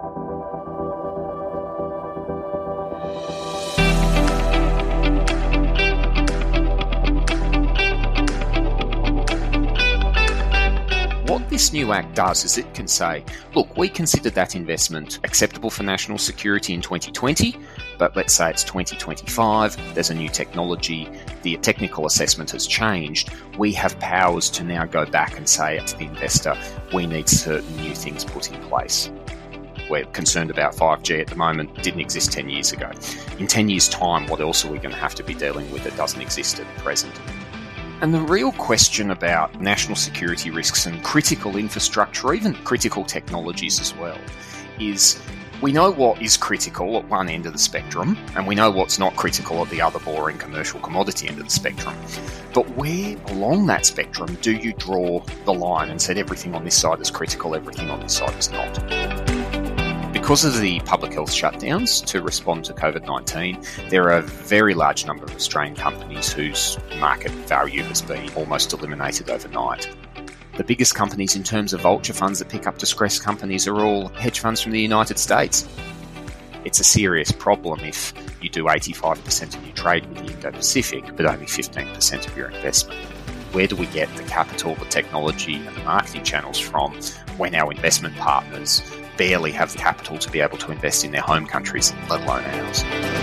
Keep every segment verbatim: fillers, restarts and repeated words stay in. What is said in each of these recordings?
What this new Act does is it can say, look, we considered that investment acceptable for national security in twenty twenty, but let's say it's twenty twenty-five, there's a new technology, the technical assessment has changed. We have powers to now go back and say to the investor, we need certain new things put in place. We're concerned about five G at the moment, didn't exist ten years ago. In ten years' time, what else are we going to have to be dealing with that doesn't exist at present? And the real question about national security risks and critical infrastructure, or even critical technologies as well, is we know what is critical at one end of the spectrum, and we know what's not critical at the other boring commercial commodity end of the spectrum. But where along that spectrum do you draw the line and say everything on this side is critical, everything on this side is not? Because of the public health shutdowns to respond to COVID nineteen, there are a very large number of Australian companies whose market value has been almost eliminated overnight. The biggest companies in terms of vulture funds that pick up distressed companies are all hedge funds from the United States. It's a serious problem if you do eighty-five percent of your trade with the Indo-Pacific, but only fifteen percent of your investment. Where do we get the capital, the technology, and the marketing channels from when our investment partners barely have the capital to be able to invest in their home countries, let alone ours?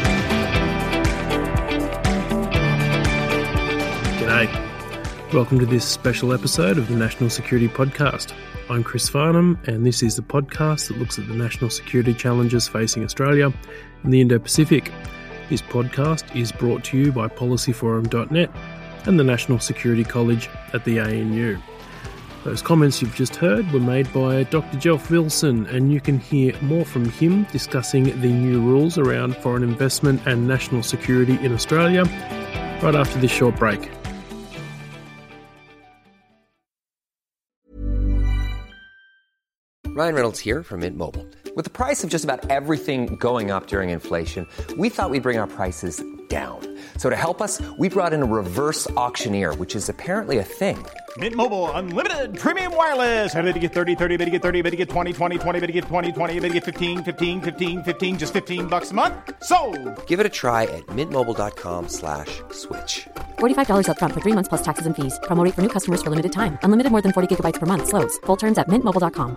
G'day. Welcome to this special episode of the National Security Podcast. I'm Chris Farnham, and this is the podcast that looks at the national security challenges facing Australia and the Indo-Pacific. This podcast is brought to you by policy forum dot net and the National Security College at the A N U. Those comments you've just heard were made by Doctor Geoff Wilson, and you can hear more from him discussing the new rules around foreign investment and national security in Australia right after this short break. Ryan Reynolds here from Mint Mobile. With the price of just about everything going up during inflation, we thought we'd bring our prices down. So to help us, we brought in a reverse auctioneer, which is apparently a thing. Mint Mobile Unlimited Premium Wireless. How to get thirty, thirty, how to get thirty, how to get twenty, twenty, twenty, how to get twenty, twenty, how to get fifteen, fifteen, fifteen, fifteen, just fifteen bucks a month? Sold! Give it a try at mintmobile.com slash switch. forty-five dollars up front for three months plus taxes and fees. Promo rate for new customers for limited time. Unlimited more than forty gigabytes per month. Slows full terms at mint mobile dot com.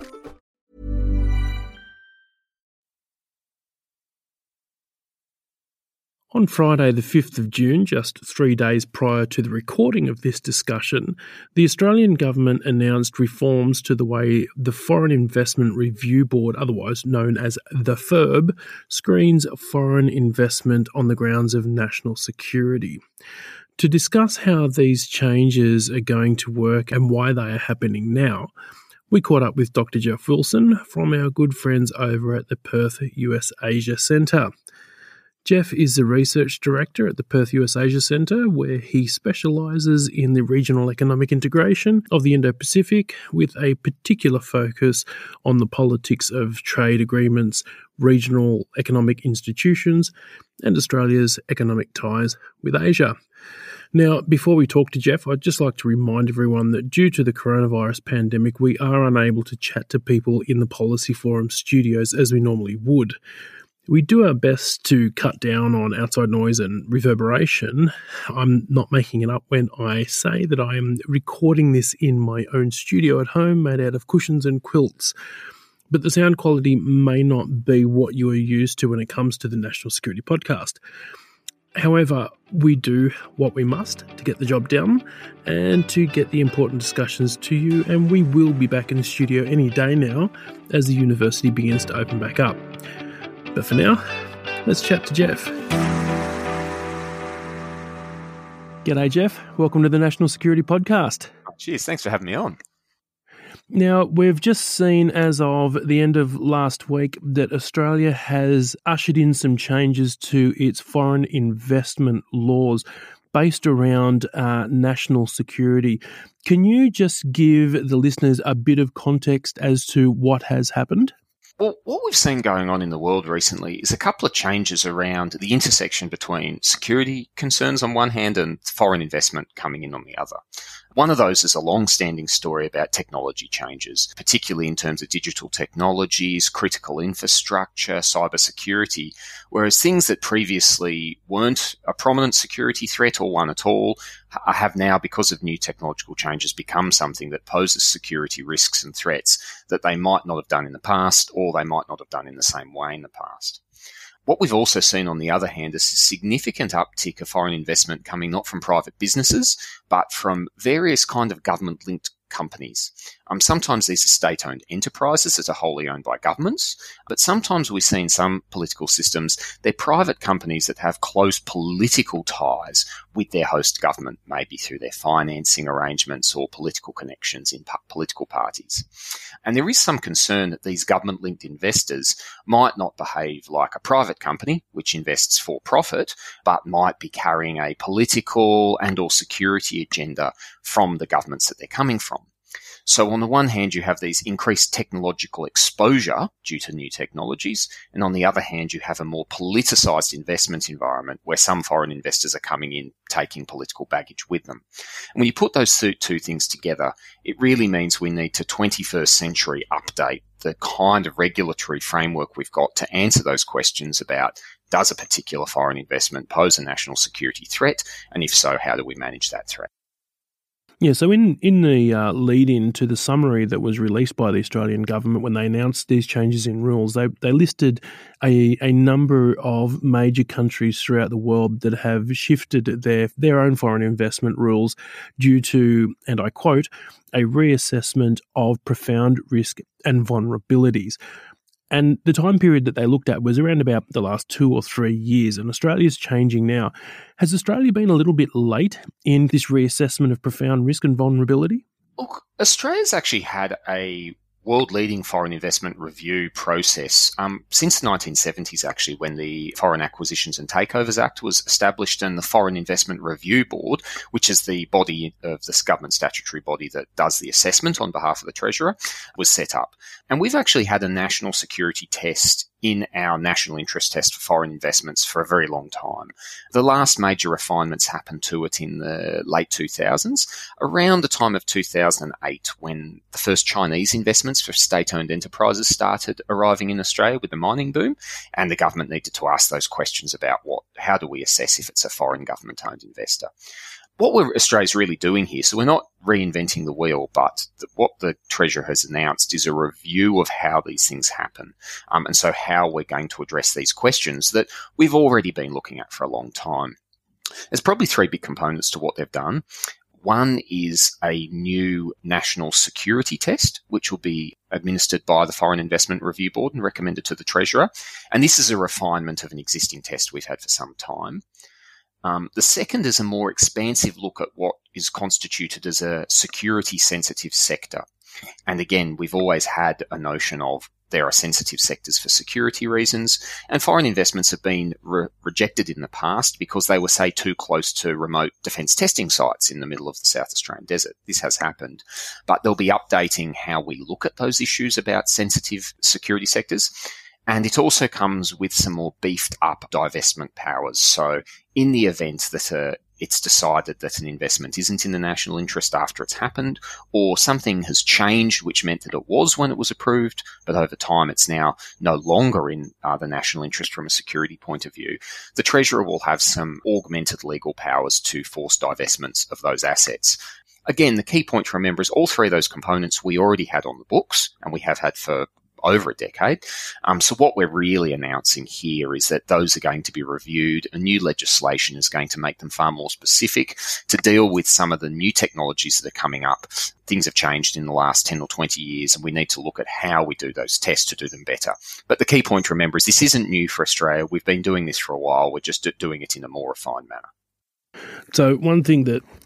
On Friday the fifth of June, just three days prior to the recording of this discussion, the Australian government announced reforms to the way the Foreign Investment Review Board, otherwise known as the F I R B, screens foreign investment on the grounds of national security. To discuss how these changes are going to work and why they are happening now, we caught up with Doctor Geoff Wilson from our good friends over at the Perth U S Asia Centre. Geoff is the Research Director at the Perth U S Asia Centre, where he specialises in the regional economic integration of the Indo-Pacific, with a particular focus on the politics of trade agreements, regional economic institutions, and Australia's economic ties with Asia. Now, before we talk to Geoff, I'd just like to remind everyone that due to the coronavirus pandemic, we are unable to chat to people in the Policy Forum studios as we normally would. We do our best to cut down on outside noise and reverberation. I'm not making it up when I say that I am recording this in my own studio at home, made out of cushions and quilts. But the sound quality may not be what you are used to when it comes to the National Security Podcast. However, we do what we must to get the job done and to get the important discussions to you, and we will be back in the studio any day now as the university begins to open back up. But for now, let's chat to Geoff. G'day, Geoff. Welcome to the National Security Podcast. Cheers, thanks for having me on. Now, we've just seen as of the end of last week that Australia has ushered in some changes to its foreign investment laws based around uh, national security. Can you just give the listeners a bit of context as to what has happened? Well, what we've seen going on in the world recently is a couple of changes around the intersection between security concerns on one hand and foreign investment coming in on the other. One of those is a long-standing story about technology changes, particularly in terms of digital technologies, critical infrastructure, cybersecurity, whereas things that previously weren't a prominent security threat or one at all have now, because of new technological changes, become something that poses security risks and threats that they might not have done in the past, or they might not have done in the same way in the past. What we've also seen, on the other hand, is a significant uptick of foreign investment coming not from private businesses, but from various kind of government-linked companies. Um, sometimes these are state-owned enterprises that are wholly owned by governments, but sometimes we see in some political systems they're private companies that have close political ties with their host government, maybe through their financing arrangements or political connections in po- political parties. And there is some concern that these government-linked investors might not behave like a private company, which invests for profit, but might be carrying a political and or security agenda from the governments that they're coming from. So on the one hand, you have these increased technological exposure due to new technologies, and on the other hand, you have a more politicized investment environment where some foreign investors are coming in, taking political baggage with them. And when you put those two things together, it really means we need to twenty-first century update the kind of regulatory framework we've got to answer those questions about, does a particular foreign investment pose a national security threat? And if so, how do we manage that threat? Yeah, so in, in the uh, lead-in to the summary that was released by the Australian government when they announced these changes in rules, they they listed a, a number of major countries throughout the world that have shifted their, their own foreign investment rules due to, and I quote, a reassessment of profound risk and vulnerabilities. And the time period that they looked at was around about the last two or three years, and Australia's changing now. Has Australia been a little bit late in this reassessment of profound risk and vulnerability? Look, Australia's actually had a world-leading foreign investment review process um, since the nineteen seventies, actually, when the Foreign Acquisitions and Takeovers Act was established, and the Foreign Investment Review Board, which is the body of this government statutory body that does the assessment on behalf of the Treasurer, was set up. And we've actually had a national security test in our national interest test for foreign investments for a very long time. The last major refinements happened to it in the late two thousands, around the time of two thousand eight, when the first Chinese investments for state-owned enterprises started arriving in Australia with the mining boom, and the government needed to ask those questions about what, how do we assess if it's a foreign government-owned investor. What we're, Australia's really doing here, so we're not reinventing the wheel, but the, what the Treasurer has announced is a review of how these things happen, um, and so how we're going to address these questions that we've already been looking at for a long time. There's probably three big components to what they've done. One is a new national security test, which will be administered by the Foreign Investment Review Board and recommended to the Treasurer, and this is a refinement of an existing test we've had for some time. Um, the second is a more expansive look at what is constituted as a security-sensitive sector. And again, we've always had a notion of there are sensitive sectors for security reasons, and foreign investments have been re- rejected in the past because they were, say, too close to remote defence testing sites in the middle of the South Australian desert. This has happened. But they'll be updating how we look at those issues about sensitive security sectors. And it also comes with some more beefed up divestment powers. So in the event that uh, it's decided that an investment isn't in the national interest after it's happened, or something has changed which meant that it was when it was approved, but over time it's now no longer in uh, the national interest from a security point of view, the Treasurer will have some augmented legal powers to force divestments of those assets. Again, the key point to remember is all three of those components we already had on the books, and we have had for over a decade. Um, so what we're really announcing here is that those are going to be reviewed. A new legislation is going to make them far more specific to deal with some of the new technologies that are coming up. Things have changed in the last ten or twenty years, and we need to look at how we do those tests to do them better. But the key point to remember is this isn't new for Australia. We've been doing this for a while. We're just doing it in a more refined manner. So one thing that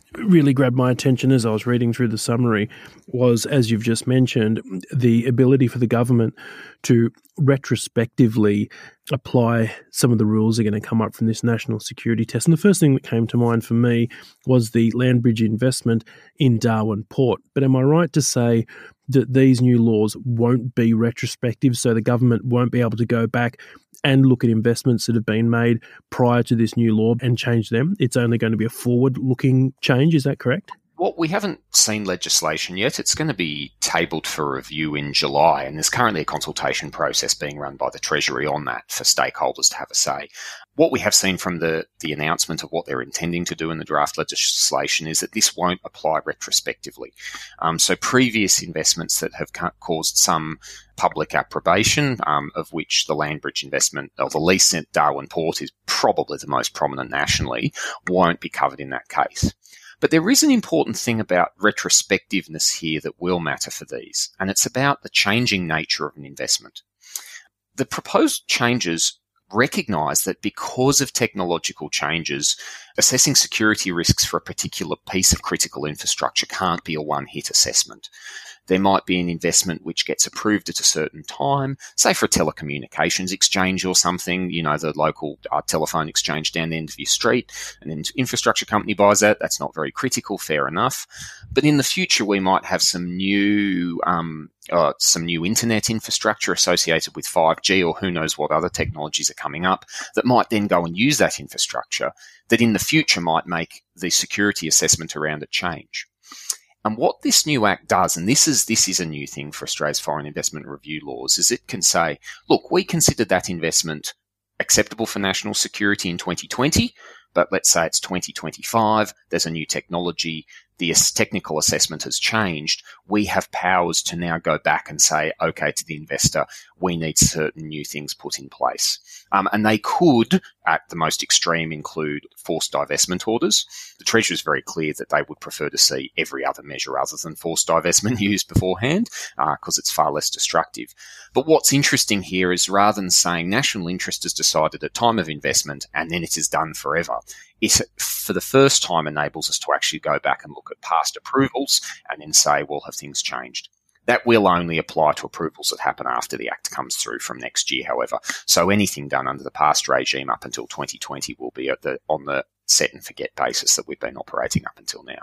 really grabbed my attention as I was reading through the summary was, as you've just mentioned, the ability for the government to retrospectively apply some of the rules that are going to come up from this national security test. And the first thing that came to mind for me was the land bridge investment in Darwin Port. But am I right to say that these new laws won't be retrospective, so the government won't be able to go back and look at investments that have been made prior to this new law and change them? It's only going to be a forward-looking change, is that correct? Well, we haven't seen legislation yet. It's going to be tabled for review in July, and there's currently a consultation process being run by the Treasury on that for stakeholders to have a say. What we have seen from the, the announcement of what they're intending to do in the draft legislation is that this won't apply retrospectively. Um, so previous investments that have ca- caused some public approbation, um, of which the land bridge investment, or the lease at Darwin Port is probably the most prominent nationally, won't be covered in that case. But there is an important thing about retrospectiveness here that will matter for these, and it's about the changing nature of an investment. The proposed changes recognise that because of technological changes, assessing security risks for a particular piece of critical infrastructure can't be a one-hit assessment. There might be an investment which gets approved at a certain time, say for a telecommunications exchange or something, you know, the local uh, telephone exchange down the end of your street, and an infrastructure company buys that. That's not very critical, fair enough. But in the future, we might have some new um, uh, some new internet infrastructure associated with five G, or who knows what other technologies are coming up that might then go and use that infrastructure that in the future might make the security assessment around it change. And what this new act does, and this is this is a new thing for Australia's foreign investment review laws, is it can say, look, we considered that investment acceptable for national security in twenty twenty, but let's say it's twenty twenty-five, there's a new technology, the technical assessment has changed. We have powers to now go back and say, okay, to the investor, we need certain new things put in place. Um, and they could, at the most extreme, include forced divestment orders. The Treasury is very clear that they would prefer to see every other measure other than forced divestment used beforehand, because uh, it's far less destructive. But what's interesting here is rather than saying national interest is decided at time of investment and then it is done forever, it for the first time enables us to actually go back and look at past approvals and then say, well, have things changed? That will only apply to approvals that happen after the Act comes through from next year, however. So anything done under the past regime up until twenty twenty will be at the, on the set and forget basis that we've been operating up until now.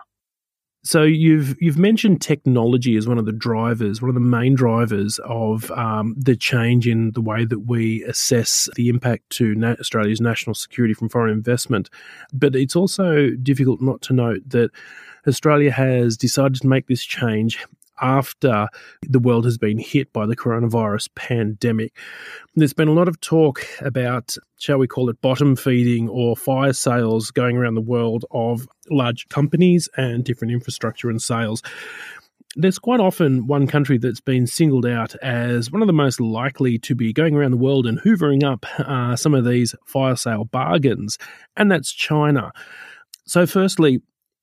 So you've you've mentioned technology as one of the drivers, one of the main drivers of um, the change in the way that we assess the impact to na- Australia's national security from foreign investment. But it's also difficult not to note that Australia has decided to make this change after the world has been hit by the coronavirus pandemic. There's been a lot of talk about, shall we call it, bottom feeding or fire sales going around the world of large companies and different infrastructure and sales. There's quite often one country that's been singled out as one of the most likely to be going around the world and hoovering up uh, some of these fire sale bargains, and that's China. So firstly,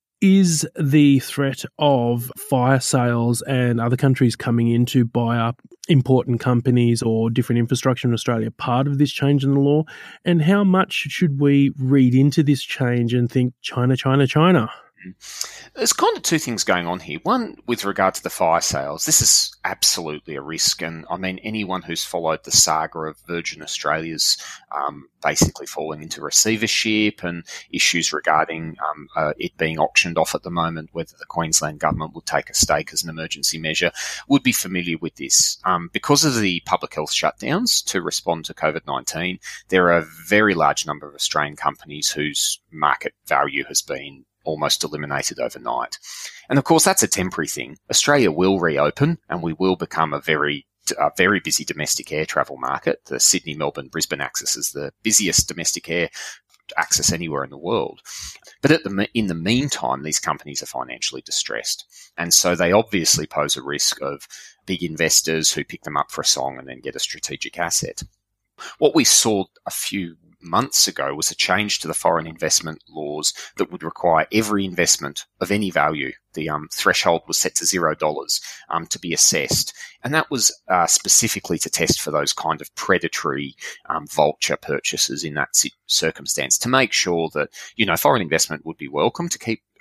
is the threat of fire sales and other countries coming in to buy up important companies or different infrastructure in Australia part of this change in the law? And how much should we read into this change and think China, China, China? There's kind of two things going on here. One, with regard to the fire sales, this is absolutely a risk. And I mean, anyone who's followed the saga of Virgin Australia's um, basically falling into receivership and issues regarding um, uh, it being auctioned off at the moment, whether the Queensland government would take a stake as an emergency measure, would be familiar with this. Um, because of the public health shutdowns to respond to COVID nineteen, there are a very large number of Australian companies whose market value has been almost eliminated overnight. And of course, that's a temporary thing. Australia will reopen and we will become a very a very busy domestic air travel market. The Sydney, Melbourne, Brisbane axis is the busiest domestic air access anywhere in the world. But at the, in the meantime, these companies are financially distressed. And so they obviously pose a risk of big investors who pick them up for a song and then get a strategic asset. What we saw a few months ago was a change to the foreign investment laws that would require every investment of any value, the um, threshold was set to zero dollars, um, to be assessed. And that was uh, specifically to test for those kind of predatory um, vulture purchases in that circumstance, to make sure that, you know, foreign investment would be welcome to keep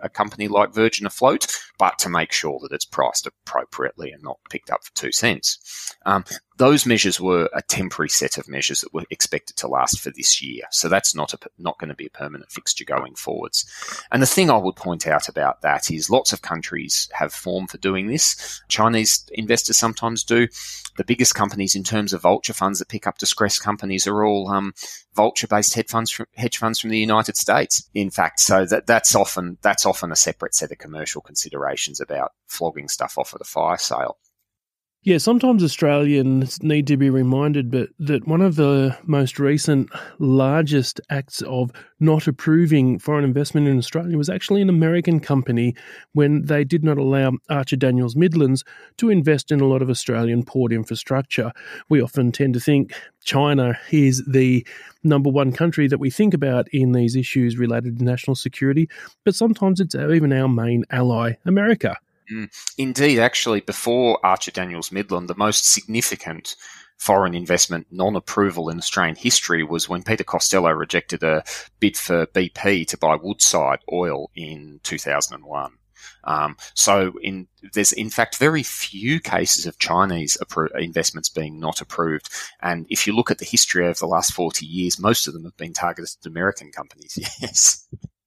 a company like Virgin afloat, but to make sure that it's priced appropriately and not picked up for two cents. Um, those measures were a temporary set of measures that were expected to last for this year. So that's not a, not going to be a permanent fixture going forwards. And the thing I would point out about that is lots of countries have form for doing this. Chinese investors sometimes do. The biggest companies in terms of vulture funds that pick up distressed companies are all um, vulture-based hedge funds from, hedge funds from the United States. In fact, so that that's often that's often a separate set of commercial considerations about flogging stuff off at a fire sale. Yeah, sometimes Australians need to be reminded but that one of the most recent largest acts of not approving foreign investment in Australia was actually an American company when they did not allow Archer Daniels Midlands to invest in a lot of Australian port infrastructure. We often tend to think China is the number one country that we think about in these issues related to national security, but sometimes it's even our main ally, America. Mm. Indeed, actually, before Archer Daniels Midland, the most significant foreign investment non-approval in Australian history was when Peter Costello rejected a bid for B P to buy Woodside Oil in two thousand one. Um, so in, there's, in fact, very few cases of Chinese appro- investments being not approved. And if you look at the history over the last forty years, most of them have been targeted at American companies, yes.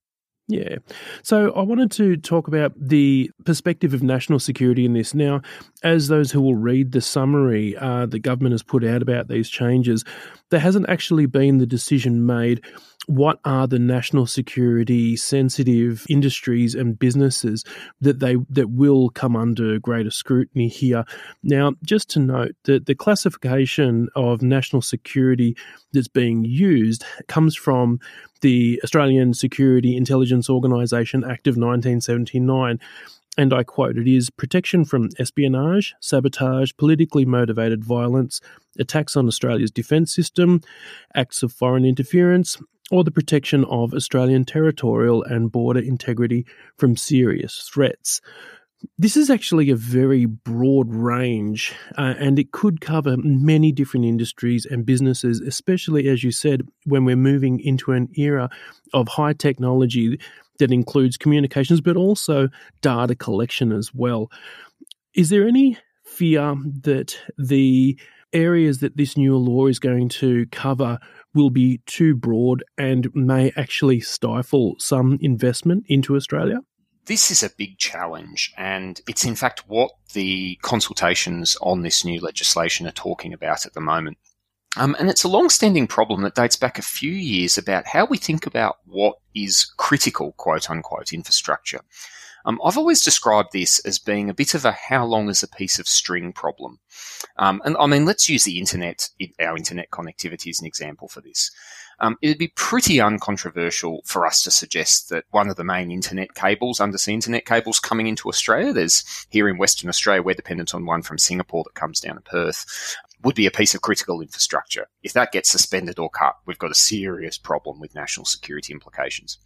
Yeah. So I wanted to talk about the perspective of national security in this. Now, as those who will read the summary uh, the government has put out about these changes, there hasn't actually been the decision made what are the national security sensitive industries and businesses that they that will come under greater scrutiny here. Now, just to note that the classification of national security that's being used comes from the Australian Security Intelligence Organisation Act of nineteen seventy-nine. And I quote, it is protection from espionage, sabotage, politically motivated violence, attacks on Australia's defence system, acts of foreign interference, or the protection of Australian territorial and border integrity from serious threats. This is actually a very broad range, uh, and it could cover many different industries and businesses, especially, as you said, when we're moving into an era of high technology that includes communications, but also data collection as well. Is there any fear that the areas that this new law is going to cover will be too broad and may actually stifle some investment into Australia? This is a big challenge, and it's in fact what the consultations on this new legislation are talking about at the moment. Um, and it's a long-standing problem that dates back a few years about how we think about what is critical, quote-unquote, infrastructure. Um, I've always described this as being a bit of a how long is a piece of string problem. Um, and I mean, let's use the internet, our internet connectivity as an example for this. Um, it would be pretty uncontroversial for us to suggest that one of the main internet cables, undersea internet cables coming into Australia, there's here in Western Australia, we're dependent on one from Singapore that comes down to Perth, would be a piece of critical infrastructure. If that gets suspended or cut, we've got a serious problem with national security implications.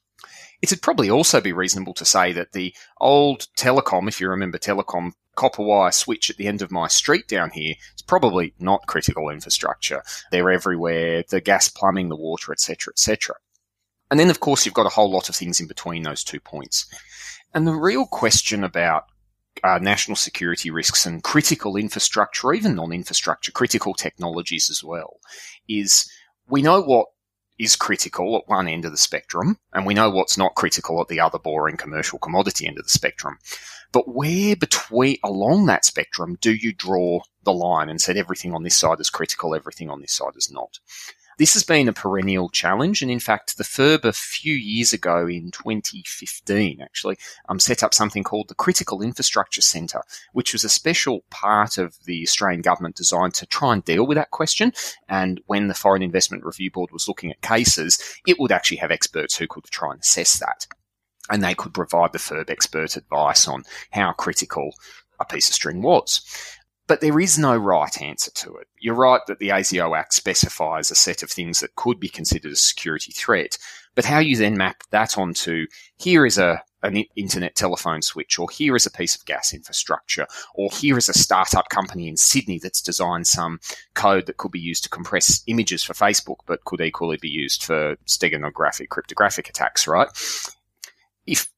It'd probably also be reasonable to say that the old telecom, if you remember telecom, copper wire switch at the end of my street down here is probably not critical infrastructure. They're everywhere, the gas, plumbing, the water, et cetera, et cetera. And then, of course, you've got a whole lot of things in between those two points. And the real question about uh, national security risks and critical infrastructure, or even non-infrastructure, critical technologies as well, is we know what is critical at one end of the spectrum, and we know what's not critical at the other boring commercial commodity end of the spectrum. But where between along that spectrum do you draw the line and said everything on this side is critical, everything on this side is not? This has been a perennial challenge, and in fact, the F I R B a few years ago in twenty fifteen actually um, set up something called the Critical Infrastructure Centre, which was a special part of the Australian government designed to try and deal with that question. And when the Foreign Investment Review Board was looking at cases, it would actually have experts who could try and assess that. And they could provide the F I R B expert advice on how critical a piece of string was. But there is no right answer to it. You're right that the A S I O Act specifies a set of things that could be considered a security threat, but how you then map that onto here is a an internet telephone switch, or here is a piece of gas infrastructure, or here is a startup company in Sydney that's designed some code that could be used to compress images for Facebook, but could equally be used for steganographic, cryptographic attacks, right? If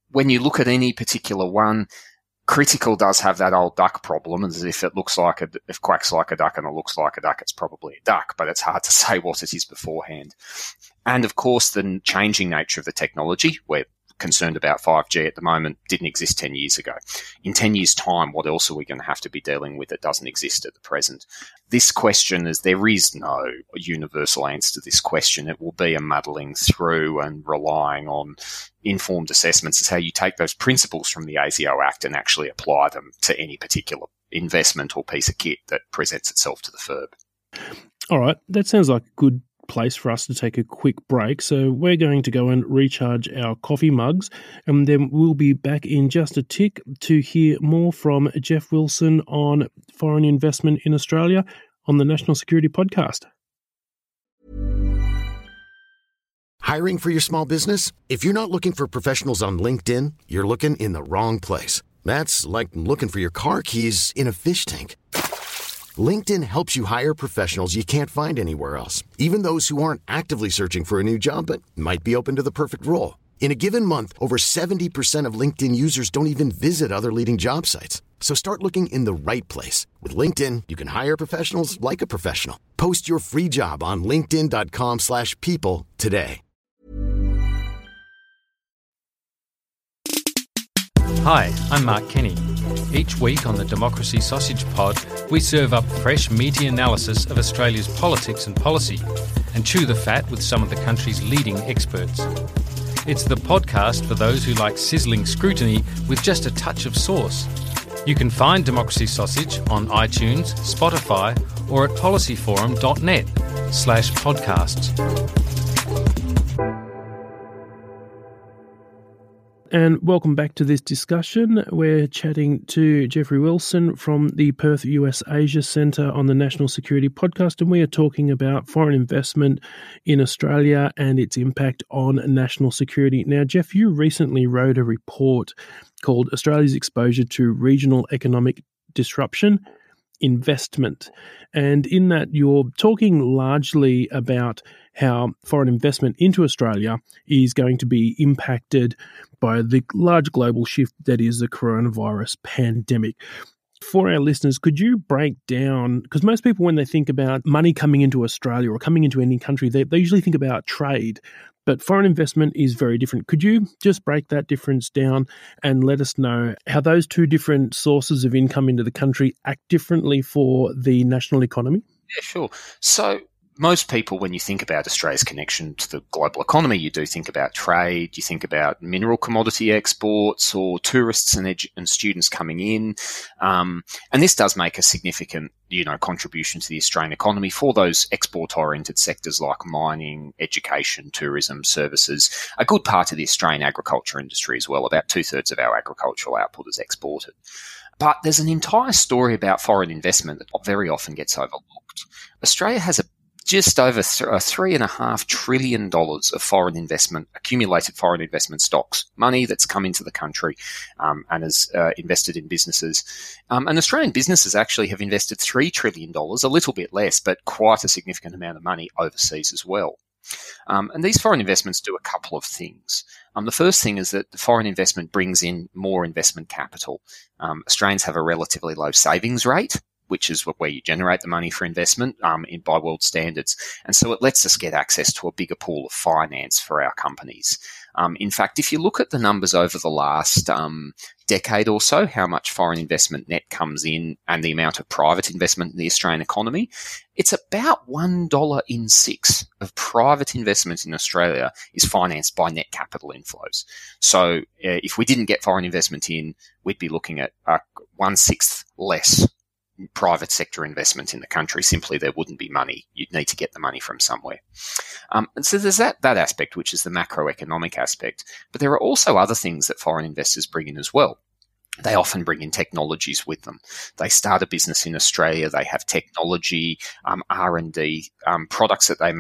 when you look at any particular one, critical does have that old duck problem, as if it looks like a, if quacks like a duck and it looks like a duck, it's probably a duck, but it's hard to say what it is beforehand. And of course, the changing nature of the technology, we're concerned about five G at the moment, didn't exist ten years ago. In ten years' time, what else are we going to have to be dealing with that doesn't exist at the present? This question is, there is no universal answer to this question. It will be a muddling through and relying on informed assessments as how you take those principles from the A S I O Act and actually apply them to any particular investment or piece of kit that presents itself to the F I R B. All right, that sounds like a good place for us to take a quick break. So we're going to go and recharge our coffee mugs, and then we'll be back in just a tick to hear more from Geoff Wilson on foreign investment in Australia on the National Security Podcast. Hiring for your small business? If you're not looking for professionals on LinkedIn, you're looking in the wrong place. That's like looking for your car keys in a fish tank. LinkedIn helps you hire professionals you can't find anywhere else, even those who aren't actively searching for a new job but might be open to the perfect role. In a given month, over seventy percent of LinkedIn users don't even visit other leading job sites. So start looking in the right place. With LinkedIn, you can hire professionals like a professional. Post your free job on linkedin.com slash people today. Hi, I'm Mark Kenny. Each week on the Democracy Sausage Pod, we serve up fresh, meaty analysis of Australia's politics and policy and chew the fat with some of the country's leading experts. It's the podcast for those who like sizzling scrutiny with just a touch of sauce. You can find Democracy Sausage on iTunes, Spotify, or at policyforum.net slash podcasts. And welcome back to this discussion. We're chatting to Geoffrey Wilson from the Perth U S Asia Centre on the National Security Podcast, and we are talking about foreign investment in Australia and its impact on national security. Now, Geoff, you recently wrote a report called Australia's Exposure to Regional Economic Disruption, Investment. And in that, you're talking largely about how foreign investment into Australia is going to be impacted by the large global shift that is the coronavirus pandemic. For our listeners, could you break down, because most people, when they think about money coming into Australia or coming into any country, they, they usually think about trade, but foreign investment is very different. Could you just break that difference down and let us know how those two different sources of income into the country act differently for the national economy? Yeah, sure. So most people, when you think about Australia's connection to the global economy, you do think about trade, you think about mineral commodity exports or tourists and, edu- and students coming in. Um, and this does make a significant, you know, contribution to the Australian economy for those export-oriented sectors like mining, education, tourism, services, a good part of the Australian agriculture industry as well. About two-thirds of our agricultural output is exported. But there's an entire story about foreign investment that very often gets overlooked. Australia has a just over th- three and a half trillion dollars of foreign investment, accumulated foreign investment stocks, money that's come into the country um, and is uh, invested in businesses. Um, and Australian businesses actually have invested three trillion dollars, a little bit less, but quite a significant amount of money overseas as well. Um, and these foreign investments do a couple of things. Um, the first thing is that the foreign investment brings in more investment capital. Um, Australians have a relatively low savings rate, which is where you generate the money for investment um, in, by world standards. And so it lets us get access to a bigger pool of finance for our companies. Um, in fact, if you look at the numbers over the last um, decade or so, how much foreign investment net comes in and the amount of private investment in the Australian economy, it's about one dollar in six of private investment in Australia is financed by net capital inflows. So uh, if we didn't get foreign investment in, we'd be looking at uh, one-sixth less private sector investment in the country. Simply, there wouldn't be money. You'd need to get the money from somewhere. Um, and so there's that, that aspect, which is the macroeconomic aspect. But there are also other things that foreign investors bring in as well. They often bring in technologies with them. They start a business in Australia. They have technology, um, R and D, um, products that they may have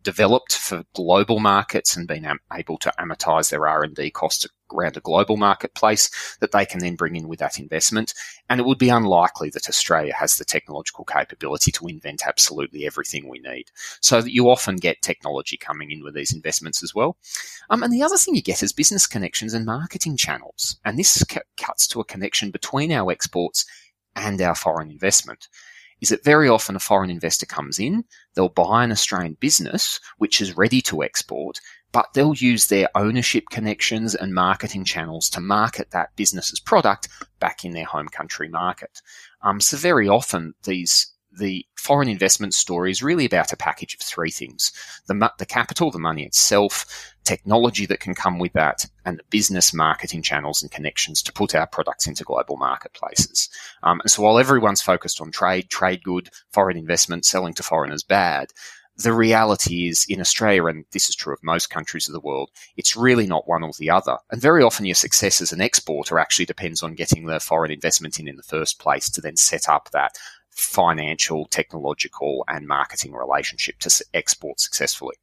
developed for global markets and been am- able to amortise their R and D costs around a global marketplace that they can then bring in with that investment. And it would be unlikely that Australia has the technological capability to invent absolutely everything we need. So that you often get technology coming in with these investments as well. Um, and the other thing you get is business connections and marketing channels. And this c- cuts to a connection between our exports and our foreign investment. Is that very often a foreign investor comes in, they'll buy an Australian business which is ready to export, but they'll use their ownership connections and marketing channels to market that business's product back in their home country market. Um, so very often these the foreign investment story is really about a package of three things: the, the capital, the money itself, technology that can come with that, and the business marketing channels and connections to put our products into global marketplaces. Um, and so while everyone's focused on trade, trade good, foreign investment, selling to foreigners bad, the reality is in Australia, and this is true of most countries of the world, it's really not one or the other. And very often your success as an exporter actually depends on getting the foreign investment in in the first place to then set up that financial, technological and marketing relationship to export successfully.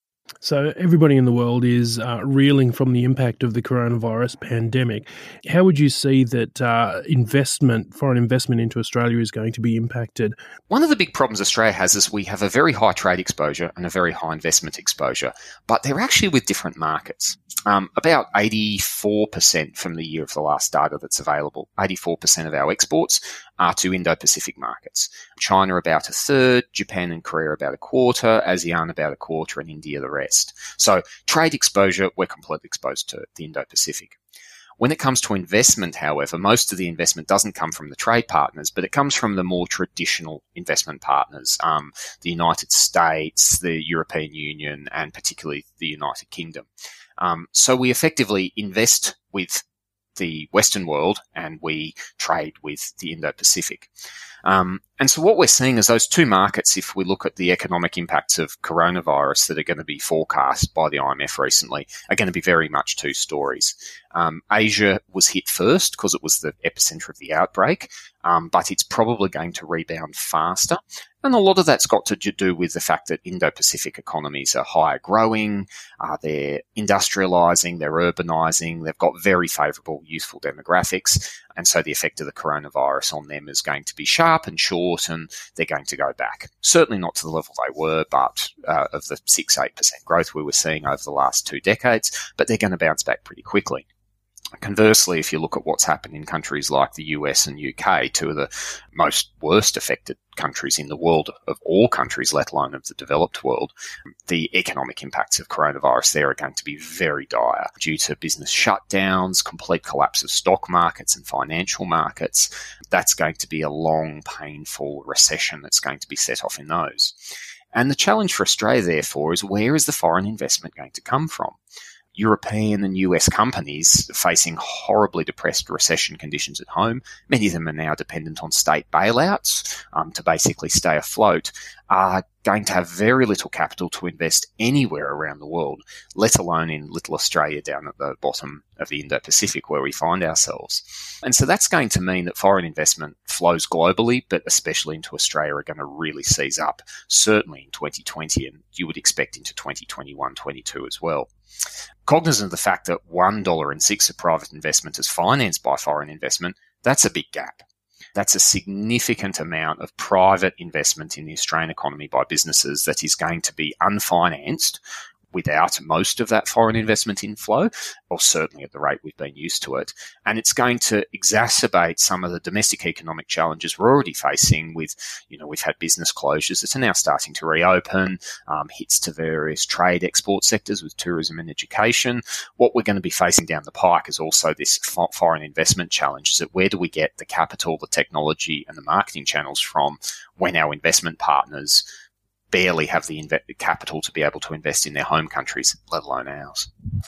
So everybody in the world is uh, reeling from the impact of the coronavirus pandemic. How would you see that uh, investment, foreign investment into Australia is going to be impacted? One of the big problems Australia has is we have a very high trade exposure and a very high investment exposure, but they're actually with different markets. Um, about eighty-four percent from the year of the last data that's available, eighty-four percent of our exports are to Indo-Pacific markets. China about a third, Japan and Korea about a quarter, ASEAN about a quarter, and India the rest. So trade exposure, we're completely exposed to the Indo-Pacific. When it comes to investment, however, most of the investment doesn't come from the trade partners, but it comes from the more traditional investment partners, um, the United States, the European Union, and particularly the United Kingdom. Um, so we effectively invest with the Western world and we trade with the Indo-Pacific. Um, and so what we're seeing is those two markets, if we look at the economic impacts of coronavirus that are going to be forecast by the I M F recently, are going to be very much two stories. Um, Asia was hit first because it was the epicenter of the outbreak, um, but it's probably going to rebound faster. And a lot of that's got to do with the fact that Indo-Pacific economies are higher growing, uh, they're industrializing, they're urbanizing, they've got very favorable youthful demographics. And so the effect of the coronavirus on them is going to be sharp and short, and they're going to go back. Certainly not to the level they were, but uh, of the six to eight percent growth we were seeing over the last two decades, but they're going to bounce back pretty quickly. Conversely, if you look at what's happened in countries like the U S and U K, two of the most worst affected countries in the world, of all countries, let alone of the developed world, the economic impacts of coronavirus there are going to be very dire due to business shutdowns, complete collapse of stock markets and financial markets. That's going to be a long, painful recession that's going to be set off in those. And the challenge for Australia, therefore, is where is the foreign investment going to come from? European and U S companies facing horribly depressed recession conditions at home, many of them are now dependent on state bailouts um, to basically stay afloat, are going to have very little capital to invest anywhere around the world, let alone in little Australia down at the bottom of the Indo-Pacific where we find ourselves. And so that's going to mean that foreign investment flows globally, but especially into Australia, are going to really seize up, certainly in twenty twenty, and you would expect into twenty twenty-one, twenty-two as well. Cognizant of the fact that one dollar in six of private investment is financed by foreign investment, that's a big gap. That's a significant amount of private investment in the Australian economy by businesses that is going to be unfinanced without most of that foreign investment inflow, or certainly at the rate we've been used to it. And it's going to exacerbate some of the domestic economic challenges we're already facing with, you know, we've had business closures that are now starting to reopen, um, hits to various trade export sectors with tourism and education. What we're going to be facing down the pike is also this fo- foreign investment challenge. Is that where do we get the capital, the technology and the marketing channels from when our investment partners barely have the inve- capital to be able to invest in their home countries, let alone ours.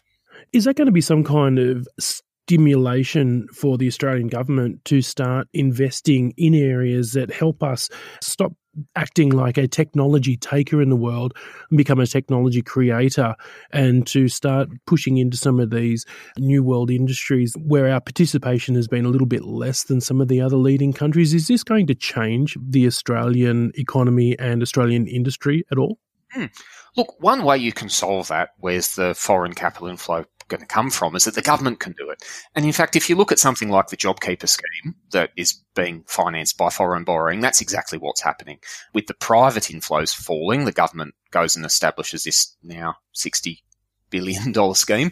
Is that going to be some kind of stimulation for the Australian government to start investing in areas that help us stop acting like a technology taker in the world and become a technology creator, and to start pushing into some of these new world industries where our participation has been a little bit less than some of the other leading countries? Is this going to change the Australian economy and Australian industry at all? Hmm. Look, one way you can solve that, where's the foreign capital inflow going to come from, is that the government can do it. And in fact, if you look at something like the JobKeeper scheme that is being financed by foreign borrowing, that's exactly what's happening. With the private inflows falling, the government goes and establishes this now sixty billion dollars scheme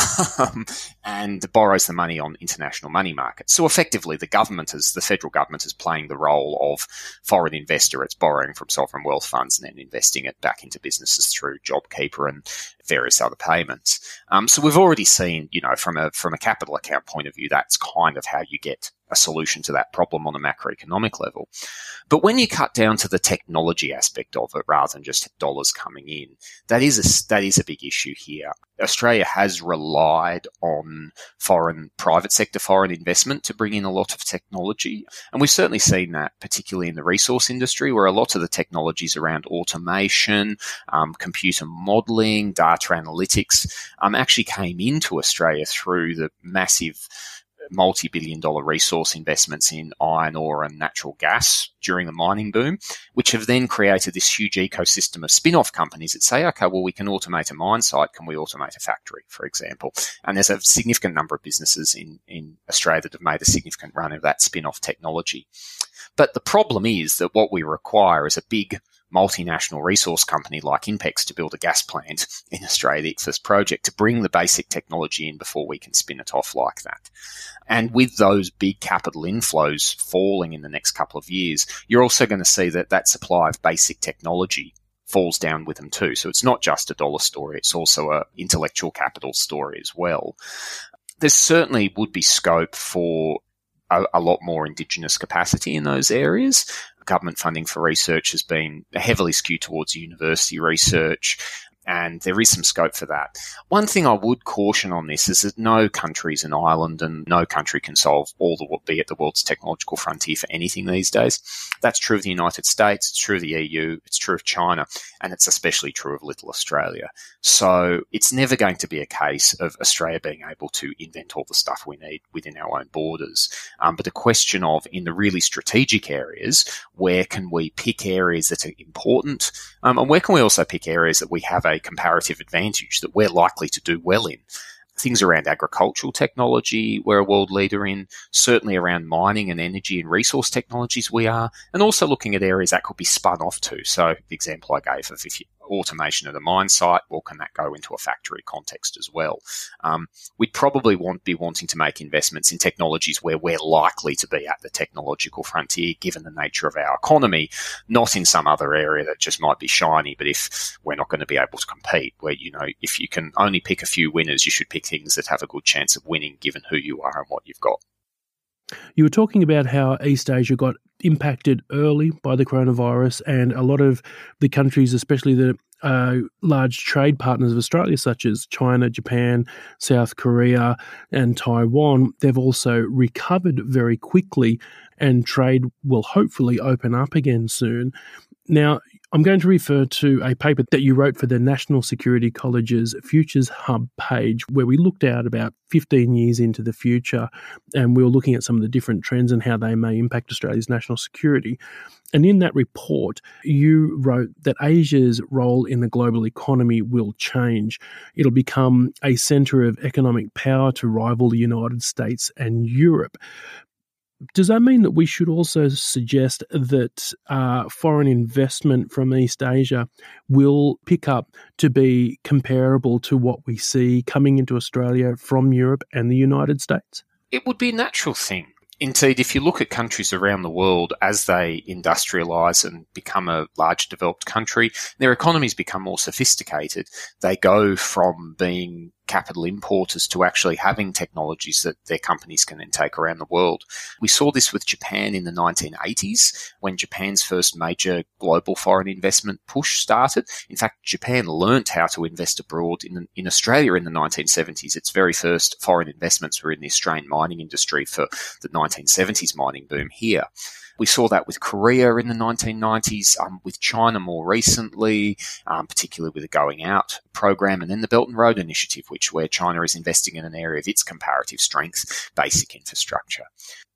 um, and borrows the money on international money markets. So effectively, the government is, the federal government is playing the role of foreign investor. It's borrowing from sovereign wealth funds and then investing it back into businesses through JobKeeper and various other payments. Um, so we've already seen, you know, from a from a capital account point of view, that's kind of how you get a solution to that problem on a macroeconomic level. But when you cut down to the technology aspect of it rather than just dollars coming in, that is a, that is a big issue here. Australia has relied on foreign private sector foreign investment to bring in a lot of technology. And we've certainly seen that, particularly in the resource industry, where a lot of the technologies around automation, um, computer modelling, data analytics um, actually came into Australia through the massive multi-billion dollar resource investments in iron ore and natural gas during the mining boom, which have then created this huge ecosystem of spin-off companies that say, okay, well, we can automate a mine site. Can we automate a factory, for example? And there's a significant number of businesses in, in Australia that have made a significant run of that spin-off technology. But the problem is that what we require is a big multinational resource company like Inpex to build a gas plant in Australia for this project to bring the basic technology in before we can spin it off like that. And with those big capital inflows falling in the next couple of years, you're also going to see that that supply of basic technology falls down with them too. So it's not just a dollar story, it's also a intellectual capital story as well. There certainly would be scope for a, a lot more Indigenous capacity in those areas. Government funding for research has been heavily skewed towards university research, and there is some scope for that. One thing I would caution on this is that no country is an island and no country can solve all the, be at the world's technological frontier for anything these days. That's true of the United States, it's true of the E U, it's true of China, and it's especially true of little Australia. So it's never going to be a case of Australia being able to invent all the stuff we need within our own borders. Um, but the question of, in the really strategic areas, where can we pick areas that are important, um, and where can we also pick areas that we have a comparative advantage that we're likely to do well in? Things around agricultural technology we're a world leader in, certainly around mining and energy and resource technologies we are, and also looking at areas that could be spun off to. So the example I gave of if you, automation at a mine site, well, can that go into a factory context as well? Um, we'd probably want be wanting to make investments in technologies where we're likely to be at the technological frontier, given the nature of our economy, not in some other area that just might be shiny. But if we're not going to be able to compete, where, you know, if you can only pick a few winners, you should pick things that have a good chance of winning, given who you are and what you've got. You were talking about how East Asia got impacted early by the coronavirus, and a lot of the countries, especially the uh, large trade partners of Australia, such as China, Japan, South Korea, and Taiwan, they've also recovered very quickly, and trade will hopefully open up again soon. Now, I'm going to refer to a paper that you wrote for the National Security College's Futures Hub page, where we looked out about fifteen years into the future, and we were looking at some of the different trends and how they may impact Australia's national security. And in that report, you wrote that Asia's role in the global economy will change. It'll become a centre of economic power to rival the United States and Europe. Does that mean that we should also suggest that uh, foreign investment from East Asia will pick up to be comparable to what we see coming into Australia from Europe and the United States? It would be a natural thing. Indeed, if you look at countries around the world as they industrialise and become a large developed country, their economies become more sophisticated. They go from being capital importers to actually having technologies that their companies can then take around the world. We saw this with Japan in the nineteen eighties, when Japan's first major global foreign investment push started. In fact, Japan learnt how to invest abroad in, in Australia in the nineteen seventies. Its very first foreign investments were in the Australian mining industry for the nineteen seventies mining boom here. We saw that with Korea in the nineteen nineties, um, with China more recently, um, particularly with the Going Out program, and then the Belt and Road Initiative, which where China is investing in an area of its comparative strength, basic infrastructure.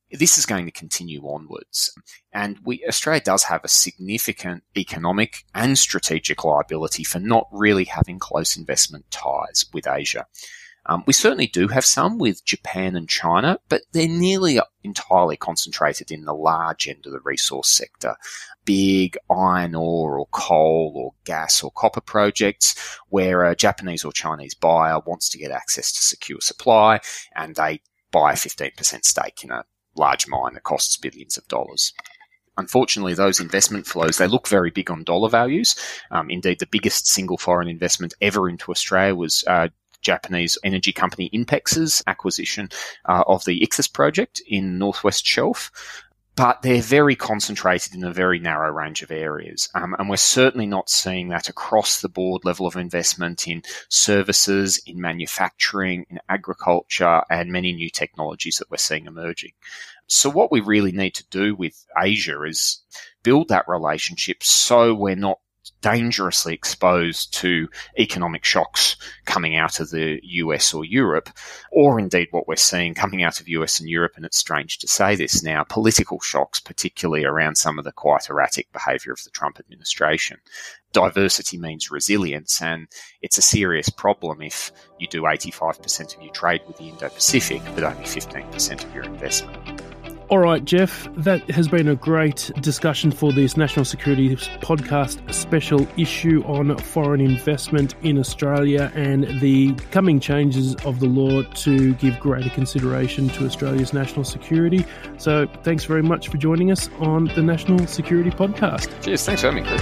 this is going to continue onwards. And we, Australia does have a significant economic and strategic liability for not really having close investment ties with Asia. Um, we certainly do have some with Japan and China, but they're nearly entirely concentrated in the large end of the resource sector. Big iron ore or coal or gas or copper projects where a Japanese or Chinese buyer wants to get access to secure supply and they buy a fifteen percent stake in a large mine that costs billions of dollars. Unfortunately, those investment flows, they look very big on dollar values. Um, indeed, the biggest single foreign investment ever into Australia was uh, Japanese energy company Inpex's acquisition uh, of the Ichthys project in Northwest Shelf. But they're very concentrated in a very narrow range of areas. Um, and we're certainly not seeing that across the board level of investment in services, in manufacturing, in agriculture, and many new technologies that we're seeing emerging. So what we really need to do with Asia is build that relationship so we're not dangerously exposed to economic shocks coming out of the U S or Europe, or indeed what we're seeing coming out of U S and Europe, and it's strange to say this now, political shocks, particularly around some of the quite erratic behaviour of the Trump administration. Diversity means resilience, and it's a serious problem if you do eighty-five percent of your trade with the Indo-Pacific, but only fifteen percent of your investment. All right, Jeff, that has been a great discussion for this National Security Podcast special issue on foreign investment in Australia and the coming changes of the law to give greater consideration to Australia's national security. So thanks very much for joining us on the National Security Podcast. Cheers, thanks for having me, Chris.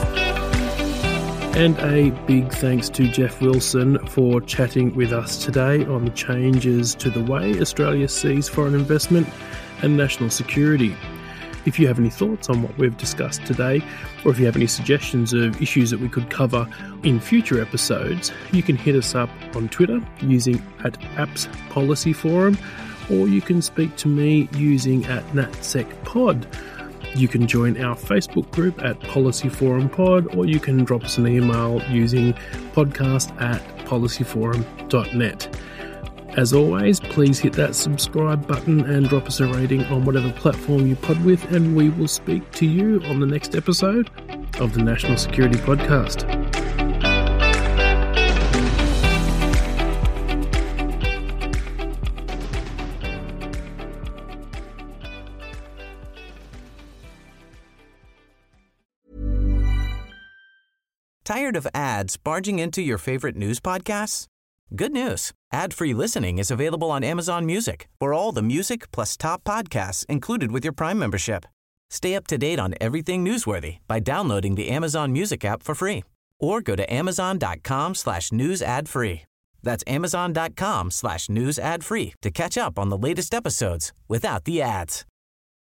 And a big thanks to Jeff Wilson for chatting with us today on the changes to the way Australia sees foreign investment and national security. If you have any thoughts on what we've discussed today, or if you have any suggestions of issues that we could cover in future episodes, you can hit us up on Twitter using at Apps Policy Forum, or you can speak to me using at NatSecPod. You can join our Facebook group at Policy Forum Pod, or you can drop us an email using podcast at policyforum dot net. As always, please hit that subscribe button and drop us a rating on whatever platform you pod with, and we will speak to you on the next episode of the National Security Podcast. Tired of ads barging into your favorite news podcasts? Good news. Ad-free listening is available on Amazon Music for all the music plus top podcasts included with your Prime membership. Stay up to date on everything newsworthy by downloading the Amazon Music app for free or go to amazon.com slash news ad free. That's amazon.com slash news ad free to catch up on the latest episodes without the ads.